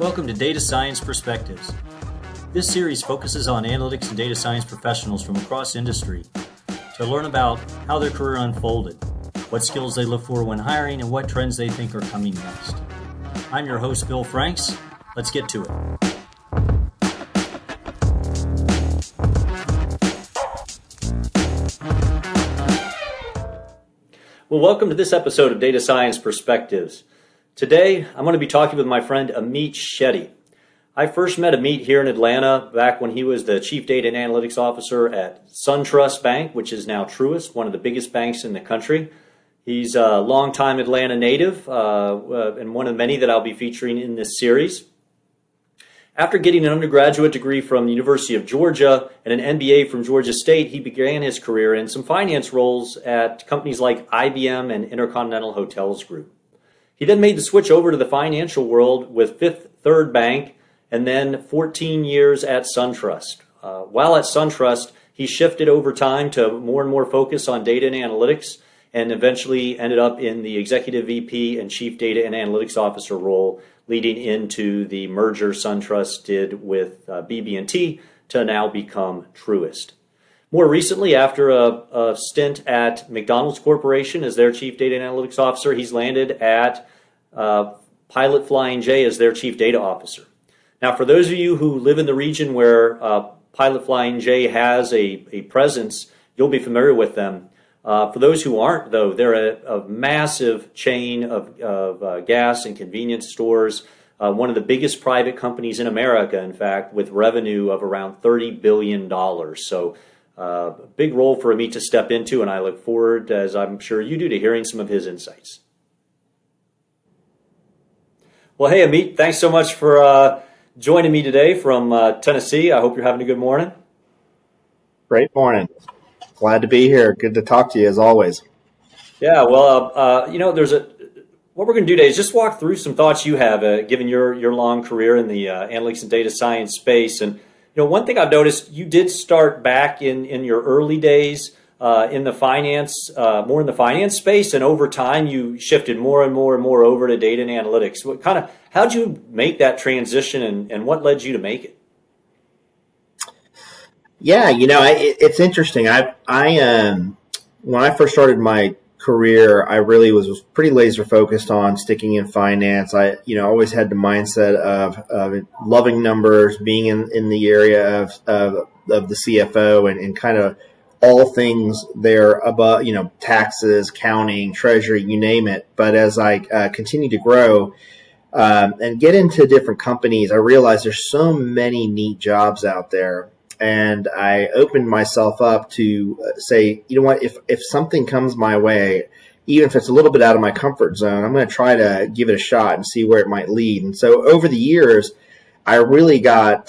Welcome to Data Science Perspectives. This series focuses on analytics and data science professionals from across industry to learn about how their career unfolded, what skills they look for when hiring, and what trends they think are coming next. I'm your host, Bill Franks. Let's get to it. Well, welcome to this episode of Data Science Perspectives. Today, I'm going to be talking with my friend Amit Shetty. I first met Amit here in Atlanta back when he was the Chief Data and Analytics Officer at SunTrust Bank, which is now Truist, one of the biggest banks in the country. He's a longtime Atlanta native and one of many that I'll be featuring in this series. After getting an undergraduate degree from the University of Georgia and an MBA from Georgia State, he began his career in some finance roles at companies like IBM and Intercontinental Hotels Group. He then made the switch over to the financial world with Fifth Third Bank and then 14 years at SunTrust. While at SunTrust, he shifted over time to more and more focus on data and analytics and eventually ended up in the Executive VP and Chief Data and Analytics Officer role, leading into the merger SunTrust did with BB&T to now become Truist. More recently, after a stint at McDonald's Corporation as their Chief Data and Analytics Officer, he's landed at Pilot Flying J as their Chief Data Officer. Now, for those of you who live in the region where Pilot Flying J has a presence, you'll be familiar with them. For those who aren't, though, they're a massive chain of gas and convenience stores, one of the biggest private companies in America, in fact, with revenue of around $30 billion. So a big role for Amit to step into, and I look forward, as I'm sure you do, to hearing some of his insights. Well, hey, Amit, thanks so much for joining me today from Tennessee. I hope you're having a good morning. Great morning. Glad to be here. Good to talk to you, as always. Yeah, well, what we're going to do today is just walk through some thoughts you have, given your long career in the analytics and data science space. And one thing I've noticed, you did start back in your early days in the finance, more in the finance space, and over time you shifted more and more and more over to data and analytics. How'd you make that transition, and what led you to make it? Yeah, it's interesting. When I first started my career, I really was pretty laser focused on sticking in finance. I always had the mindset of loving numbers, being in the area of the CFO and kind of all things there about, taxes, accounting, treasury, you name it. But as I continue to grow and get into different companies, I realized there's so many neat jobs out there. And I opened myself up to say, you know what, if something comes my way, even if it's a little bit out of my comfort zone, I'm going to try to give it a shot and see where it might lead. And so over the years, I really got,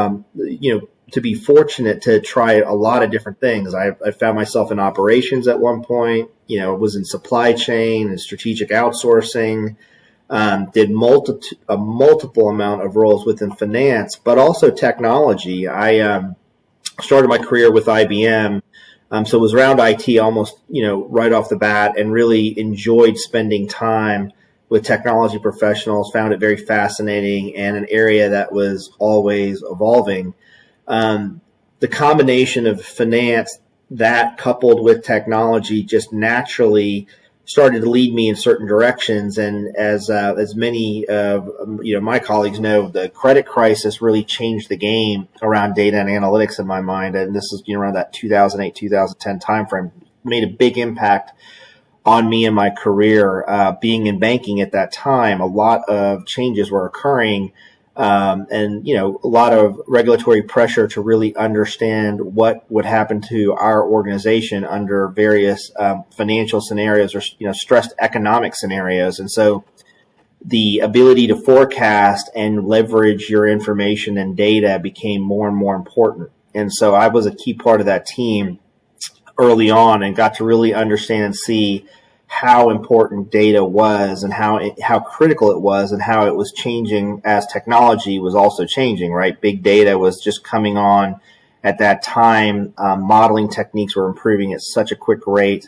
to be fortunate to try a lot of different things. I found myself in operations at one point, was in supply chain and strategic outsourcing, did a multiple amount of roles within finance, but also technology. I started my career with IBM, so it was around IT almost, right off the bat, and really enjoyed spending time with technology professionals, found it very fascinating and an area that was always evolving. The combination of finance, that coupled with technology, just naturally started to lead me in certain directions. And as many of my colleagues know, the credit crisis really changed the game around data and analytics in my mind. And this is around that 2008, 2010 timeframe, made a big impact on me and my career. Being in banking at that time, a lot of changes were occurring. And a lot of regulatory pressure to really understand what would happen to our organization under various financial scenarios or stressed economic scenarios. And so the ability to forecast and leverage your information and data became more and more important. And so I was a key part of that team early on and got to really understand and see how important data was and how critical it was and how it was changing as technology was also changing, right? Big data was just coming on at that time. Modeling techniques were improving at such a quick rate.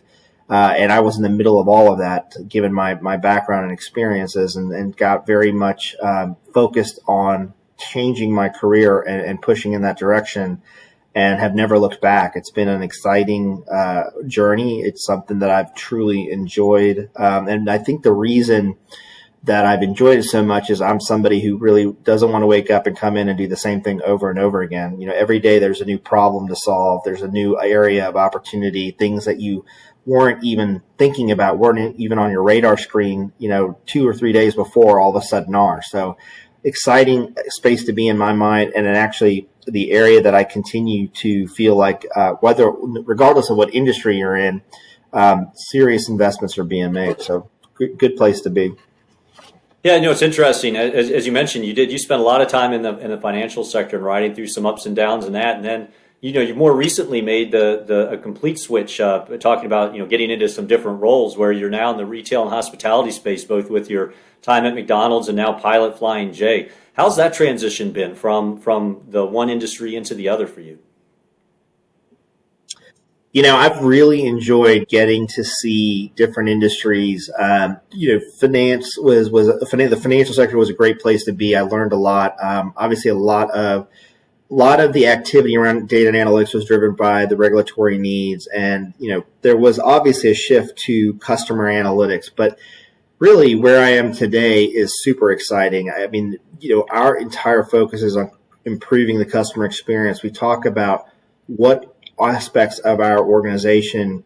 And I was in the middle of all of that, given my background and experiences, and got very much focused on changing my career and pushing in that direction, and have never looked back. It's been an exciting journey. It's something that I've truly enjoyed. And I think the reason that I've enjoyed it so much is I'm somebody who really doesn't want to wake up and come in and do the same thing over and over again. Every day there's a new problem to solve. There's a new area of opportunity, things that you weren't even thinking about, weren't even on your radar screen, 2 or 3 days before, all of a sudden are. So exciting space to be in my mind. And then actually the area that I continue to feel like, regardless of what industry you're in, serious investments are being made. So good place to be. Yeah, it's interesting. As you mentioned, you spent a lot of time in the financial sector and riding through some ups and downs in that, and then you more recently made a complete switch, talking about getting into some different roles where you're now in the retail and hospitality space, both with your time at McDonald's and now Pilot Flying J. How's that transition been from the one industry into the other for you? I've really enjoyed getting to see different industries. Finance the financial sector was a great place to be. I learned a lot. Obviously, a lot of the activity around data and analytics was driven by the regulatory needs, and there was obviously a shift to customer analytics. But really, where I am today is super exciting. I mean, our entire focus is on improving the customer experience. We talk about what aspects of our organization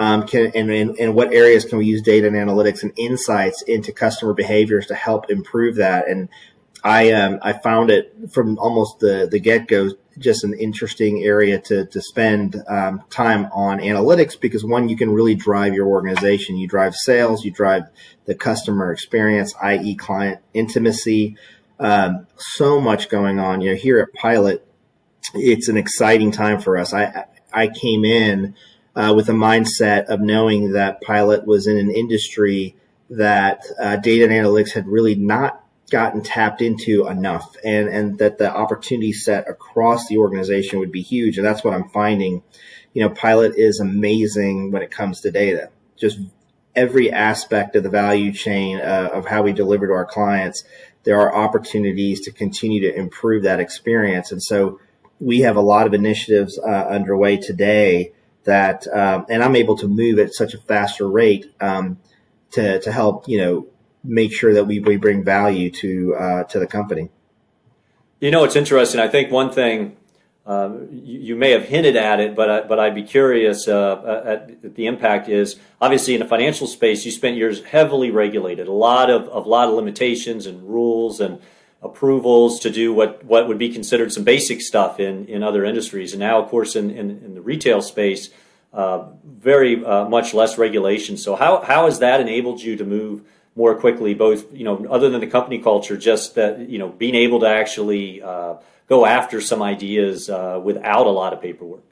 and what areas can we use data and analytics and insights into customer behaviors to help improve that. And I found it from almost the get-go just an interesting area to spend time on analytics, because one, you can really drive your organization. You drive sales, you drive the customer experience, i.e. client intimacy. So much going on. Here at Pilot, it's an exciting time for us. I came in with a mindset of knowing that Pilot was in an industry that data and analytics had really not gotten tapped into enough, and that the opportunity set across the organization would be huge. And that's what I'm finding. Pilot is amazing when it comes to data. Just every aspect of the value chain of how we deliver to our clients, there are opportunities to continue to improve that experience. And so we have a lot of initiatives underway today that, and I'm able to move at such a faster rate to help, make sure that we bring value to the company. It's interesting. I think one thing you may have hinted at it, but I'd be curious at the impact is obviously in the financial space. You spent years heavily regulated, a lot of limitations and rules and approvals to do what would be considered some basic stuff in other industries. And now, of course, in the retail space, very much less regulation. So how has that enabled you to move more quickly, both, other than the company culture, just that, being able to actually go after some ideas without a lot of paperwork?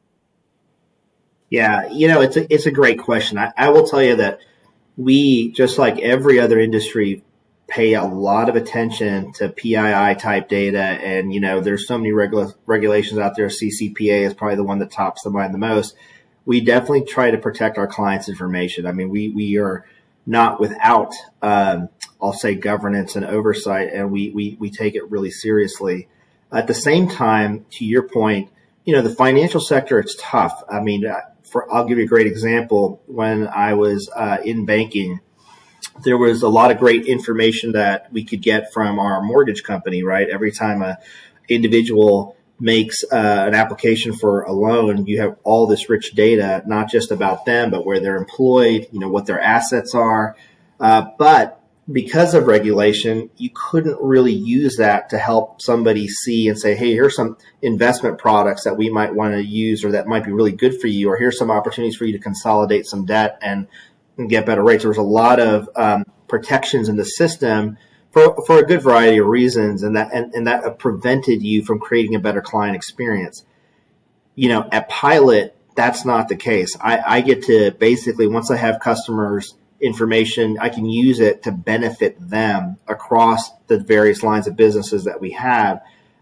Yeah, it's a great question. I will tell you that we, just like every other industry, pay a lot of attention to PII type data. And, there's so many regulations out there. CCPA is probably the one that tops the mind the most. We definitely try to protect our clients' information. I mean, we are not without, I'll say, governance and oversight, and we take it really seriously. At the same time, to your point, the financial sector, it's tough. I mean, I'll give you a great example. When I was in banking, there was a lot of great information that we could get from our mortgage company, right? Every time a individual makes an application for a loan, you have all this rich data, not just about them, but where they're employed, what their assets are. But because of regulation, you couldn't really use that to help somebody see and say, hey, here's some investment products that we might want to use, or that might be really good for you, or here's some opportunities for you to consolidate some debt and get better rates. There was a lot of protections in the system for a good variety of reasons, and that prevented you from creating a better client experience. At Pilot, that's not the case. I get to basically, once I have customers' information, I can use it to benefit them across the various lines of businesses that we have.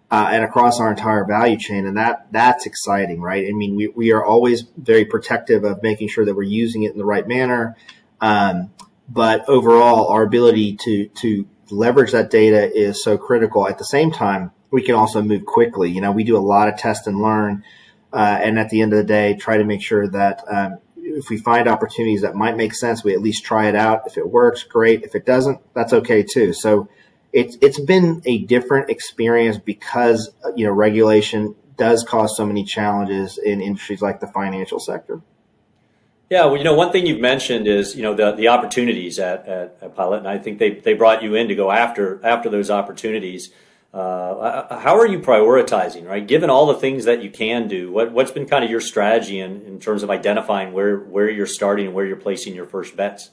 and across our entire value chain. And that's exciting, right? I mean, we are always very protective of making sure that we're using it in the right manner. But overall, our ability to leverage that data is so critical. At the same time, we can also move quickly. You know, we do a lot of test and learn, and at the end of the day, try to make sure that if we find opportunities that might make sense, we at least try it out. If it works, great. If it doesn't, that's okay too. So it's been a different experience because, you know, regulation does cause so many challenges in industries like the financial sector. Yeah, well, you know, one thing you've mentioned is, you know, the opportunities at Pilot, and I think they brought you in to go after those opportunities. How are you prioritizing, right? Given all the things that you can do, what's been kind of your strategy in terms of identifying where you're starting and where you're placing your first bets?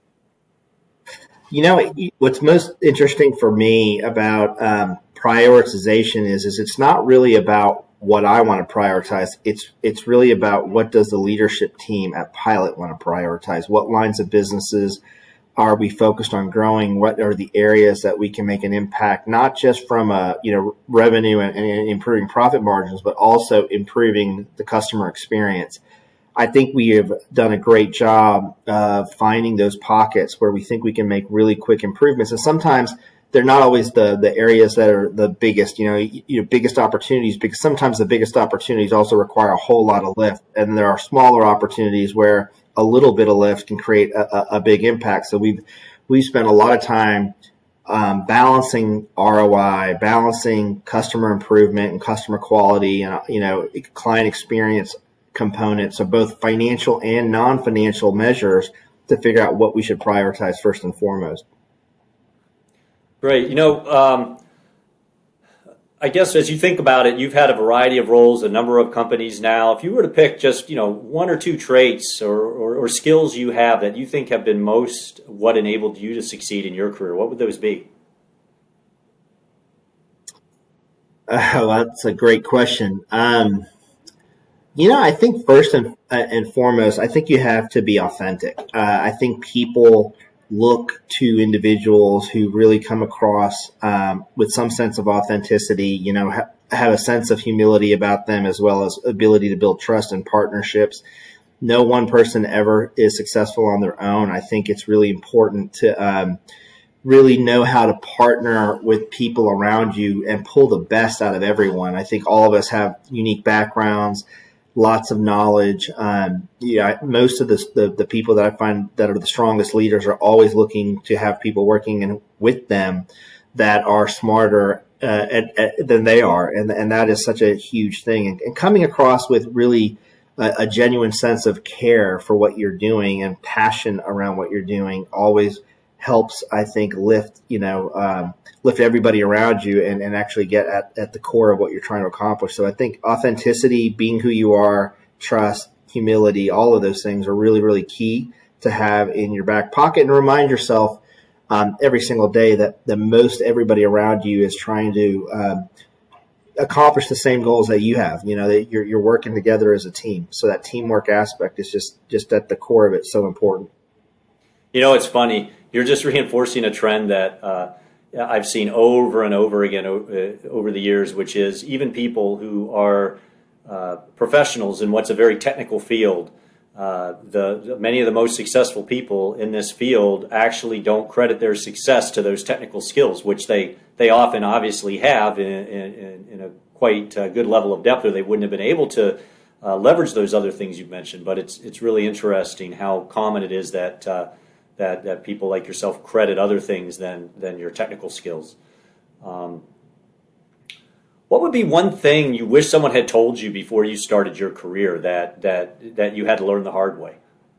You know, what's most interesting for me about prioritization is it's not really about what I want to prioritize. It's really about what does the leadership team at Pilot want to prioritize? What lines of businesses are we focused on growing? What are the areas that we can make an impact, not just from a, you know, revenue and improving profit margins, but also improving the customer experience? I think we have done a great job of finding those pockets where we think we can make really quick improvements. And sometimes they're not always the areas that are the biggest, biggest opportunities, because sometimes the biggest opportunities also require a whole lot of lift. And there are smaller opportunities where a little bit of lift can create a big impact. So we've spent a lot of time balancing ROI, balancing customer improvement and customer quality and, client experience components of both financial and non-financial measures to figure out what we should prioritize first and foremost. Great. I guess as you think about it, you've had a variety of roles, a number of companies now. If you were to pick just, one or two traits or skills you have that you think have been most what enabled you to succeed in your career, what would those be? That's a great question. I think first and foremost, I think you have to be authentic. I think people look to individuals who really come across with some sense of authenticity, have a sense of humility about them, as well as ability to build trust and partnerships. No one person ever is successful on their own. I think it's really important to really know how to partner with people around you and pull the best out of everyone. I think all of us have unique backgrounds, lots of knowledge. Most of the people that I find that are the strongest leaders are always looking to have people working with them that are smarter than they are. And that is such a huge thing. And coming across with really a genuine sense of care for what you're doing and passion around what you're doing always helps, I think, lift everybody around you and actually get at the core of what you're trying to accomplish. So I think authenticity, being who you are, trust, humility, all of those things are really, really key to have in your back pocket, and remind yourself every single day that the most everybody around you is trying to accomplish the same goals that you have, that you're working together as a team. So that teamwork aspect is just at the core of it so important. It's funny. You're just reinforcing a trend that I've seen over and over again over the years, which is even people who are professionals in what's a very technical field, many of the most successful people in this field actually don't credit their success to those technical skills, which they often obviously have in a quite good level of depth, or they wouldn't have been able to leverage those other things you've mentioned. But it's really interesting how common it is that people like yourself credit other things than your technical skills. What would be one thing you wish someone had told you before you started your career that you had to learn the hard way?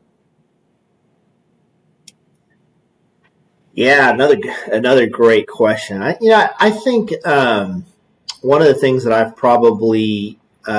Yeah, another great question. I think one of the things that I've probably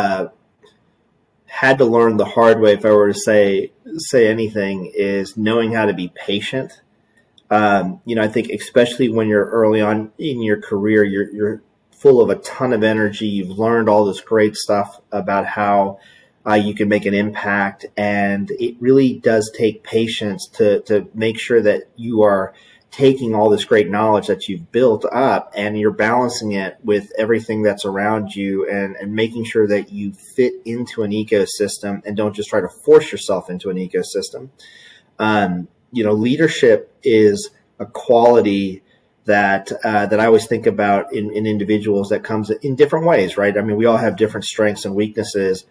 had to learn the hard way, if I were to say anything, is knowing how to be patient. I think especially when you're early on in your career, you're full of a ton of energy. You've learned all this great stuff about how you can make an impact, and it really does take patience to make sure that you are taking all this great knowledge that you've built up and you're balancing it with everything that's around you and making sure that you fit into an ecosystem and don't just try to force yourself into an ecosystem. Leadership is a quality that I always think about in individuals that comes in different ways, right? I mean, we all have different strengths and weaknesses.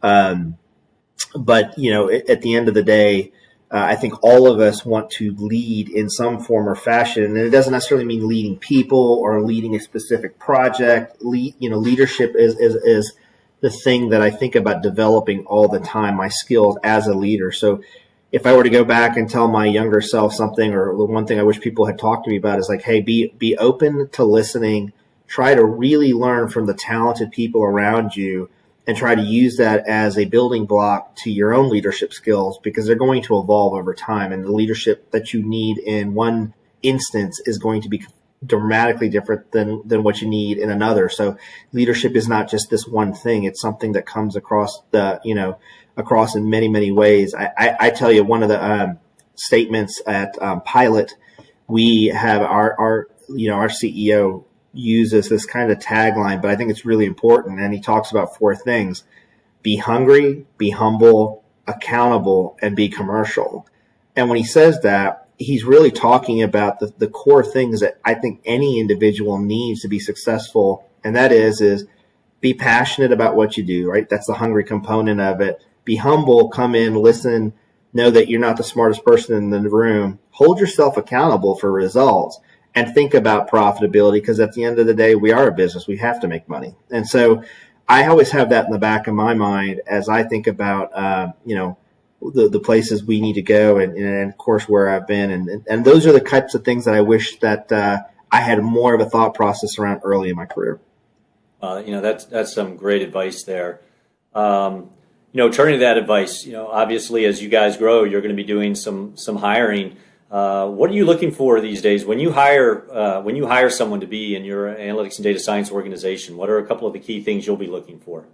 But, at the end of the day, I think all of us want to lead in some form or fashion. And it doesn't necessarily mean leading people or leading a specific project. Leadership is the thing that I think about developing all the time, my skills as a leader. So if I were to go back and tell my younger self something, or the one thing I wish people had talked to me about is like, hey, be open to listening, try to really learn from the talented people around you, and try to use that as a building block to your own leadership skills, because they're going to evolve over time. And the leadership that you need in one instance is going to be dramatically different than what you need in another. So leadership is not just this one thing. It's something that comes across across in many, many ways. I tell you, one of the statements at Pilot, we have our CEO uses this kind of tagline, but I think it's really important. And he talks about 4 things: be hungry, be humble, accountable, and be commercial. And when he says that, he's really talking about the core things that I think any individual needs to be successful. And that is be passionate about what you do, right? That's the hungry component of it. Be humble, come in, listen, know that you're not the smartest person in the room. Hold yourself accountable for results. And think about profitability, because at the end of the day, we are a business. We have to make money. And so I always have that in the back of my mind as I think about, the places we need to go and of course, where I've been. And those are the types of things that I wish that I had more of a thought process around early in my career. That's some great advice there. Turning to that advice, obviously as you guys grow, you're going to be doing some hiring. What are you looking for these days when you hire someone to be in your analytics and data science organization? What are a couple of the key things you'll be looking for?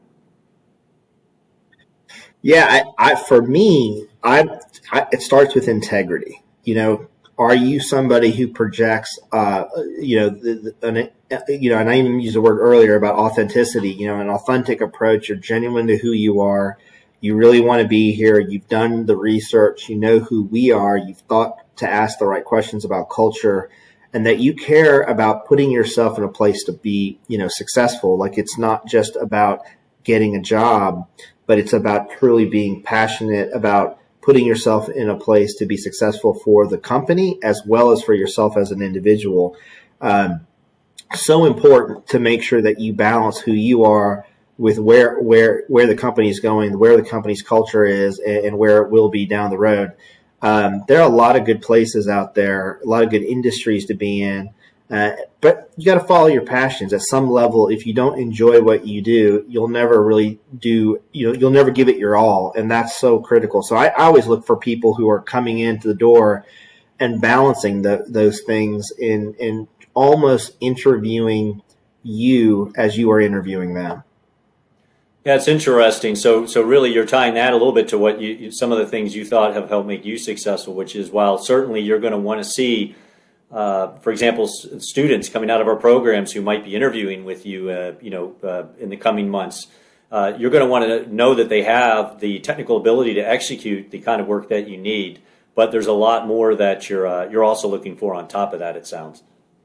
Yeah, for me, it starts with integrity. Are you somebody who projects, and I even used the word earlier about authenticity, an authentic approach. You're genuine to who you are. You really want to be here. You've done the research. You know who we are. You've thought to ask the right questions about culture, and that you care about putting yourself in a place to be, successful. Like, it's not just about getting a job, but it's about truly being passionate about putting yourself in a place to be successful for the company as well as for yourself as an individual. So important to make sure that you balance who you are with where the company is going, where the company's culture is, and where it will be down the road. There are a lot of good places out there, a lot of good industries to be in, but you got to follow your passions at some level. If you don't enjoy what you do, you'll never really you'll never give it your all. And that's so critical. So I always look for people who are coming into the door and balancing those things in almost interviewing you as you are interviewing them. Yeah, it's interesting. So really you're tying that a little bit to what some of the things you thought have helped make you successful, which is, while certainly you're going to want to see, for example, students coming out of our programs who might be interviewing with you, in the coming months, you're going to want to know that they have the technical ability to execute the kind of work that you need. But there's a lot more that you're also looking for on top of that, it sounds.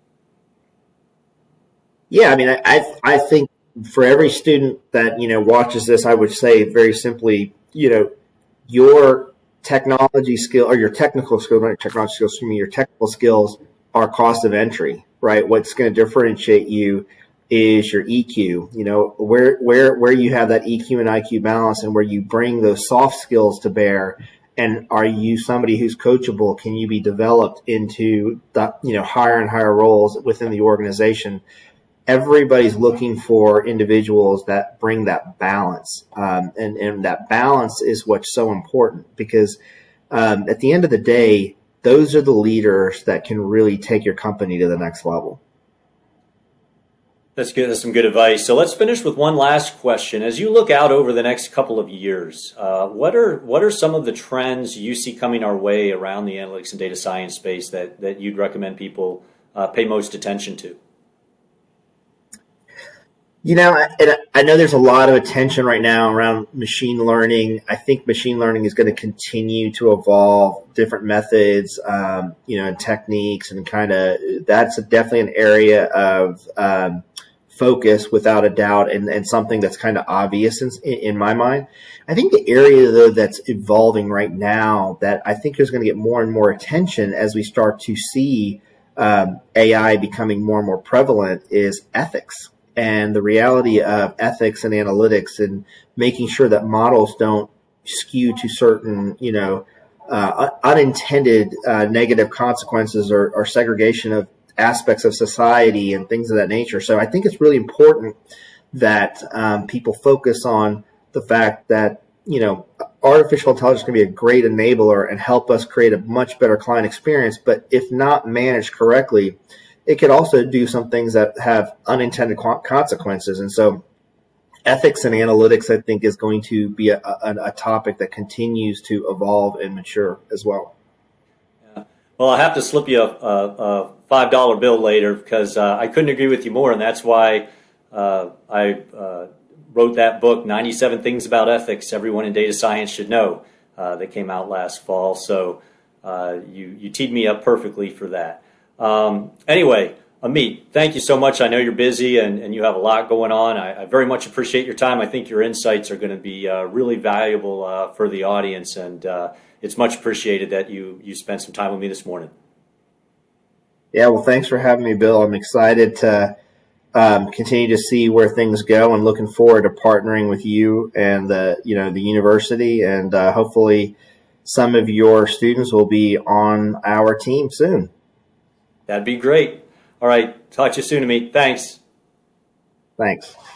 Yeah, I mean, I think for every student that, watches this, I would say very simply, your technology skill or your technical skills, not your technology skills, excuse me, your technical skills are cost of entry, right? What's going to differentiate you is your EQ, where you have that EQ and IQ balance and where you bring those soft skills to bear. And are you somebody who's coachable? Can you be developed into the, higher and higher roles within the organization? Everybody's looking for individuals that bring that balance. And that balance is what's so important, because at the end of the day, those are the leaders that can really take your company to the next level. That's good. That's some good advice. So let's finish with one last question. As you look out over the next couple of years, what are some of the trends you see coming our way around the analytics and data science space that you'd recommend people pay most attention to? I know there's a lot of attention right now around machine learning. I think machine learning is going to continue to evolve different methods, and techniques, and that's definitely an area of focus without a doubt, and something that's kind of obvious in my mind. I think the area though that's evolving right now that I think is going to get more and more attention as we start to see AI becoming more and more prevalent is ethics. And the reality of ethics and analytics, and making sure that models don't skew to certain, unintended negative consequences or segregation of aspects of society and things of that nature. So I think it's really important that people focus on the fact that, artificial intelligence can be a great enabler and help us create a much better client experience. But if not managed correctly, it could also do some things that have unintended consequences. And so ethics and analytics, I think, is going to be a topic that continues to evolve and mature as well. Yeah. Well, I have to slip you a $5 bill later because I couldn't agree with you more. And that's why I wrote that book, 97 Things About Ethics Everyone in Data Science Should Know, that came out last fall. So you teed me up perfectly for that. Anyway, Amit, thank you so much. I know you're busy and you have a lot going on. I very much appreciate your time. I think your insights are going to be really valuable for the audience, and it's much appreciated that you spent some time with me this morning. Yeah, well, thanks for having me, Bill. I'm excited to continue to see where things go, and looking forward to partnering with you and the university, and hopefully some of your students will be on our team soon. That'd be great. All right. Talk to you soon, Amit. Thanks. Thanks.